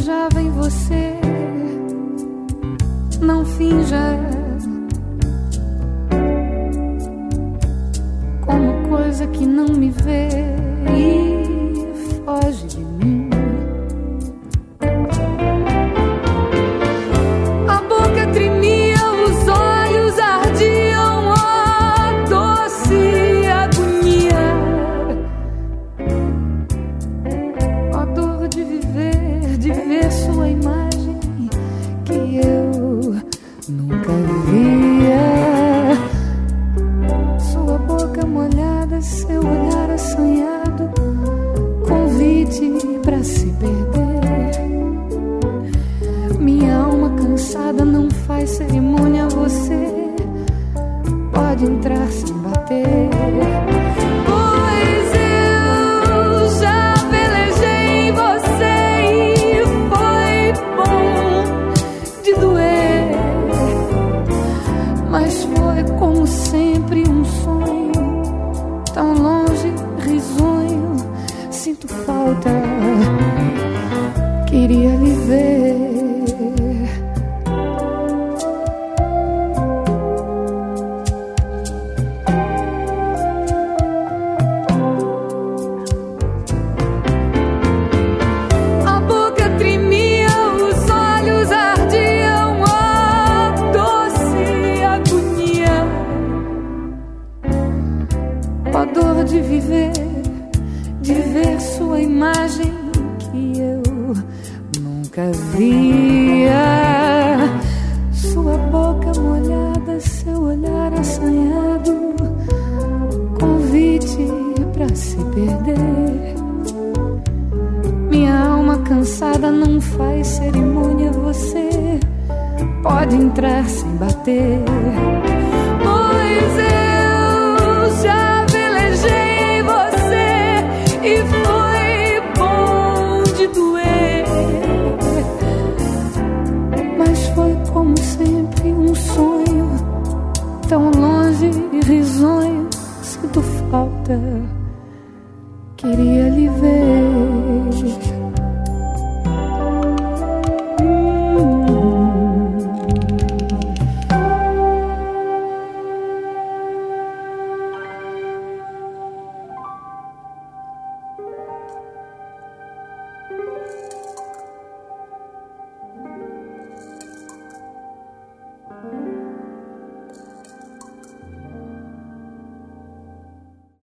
desejava em você. Não finja como coisa que não me vê e foge de mim. A boca tremia, os olhos ardiam, oh, doce agonia. Ó dor de viver, de ver sua imagem que eu nunca via. Sua boca molhada, seu olhar assanhado, convite pra se perder. Minha alma cansada não faz cerimônia, você pode entrar sem bater. Pois eu já velejei em você e foi bom de doer, mas foi como sempre um sonho, tão longe, risonho. Sinto falta, queria lhe ver. A boca tremia, os olhos ardiam, oh, doce agonia. Ó dor de viver, de ver sua imagem que eu nunca via. Sua boca molhada, seu olhar assanhado, convite pra se perder. Minha alma cansada não faz cerimônia, você pode entrar sem bater. Pois eu já velejei em você e foi bom de doer, mas foi como sempre um sonho, tão longe e risonho. Sinto falta,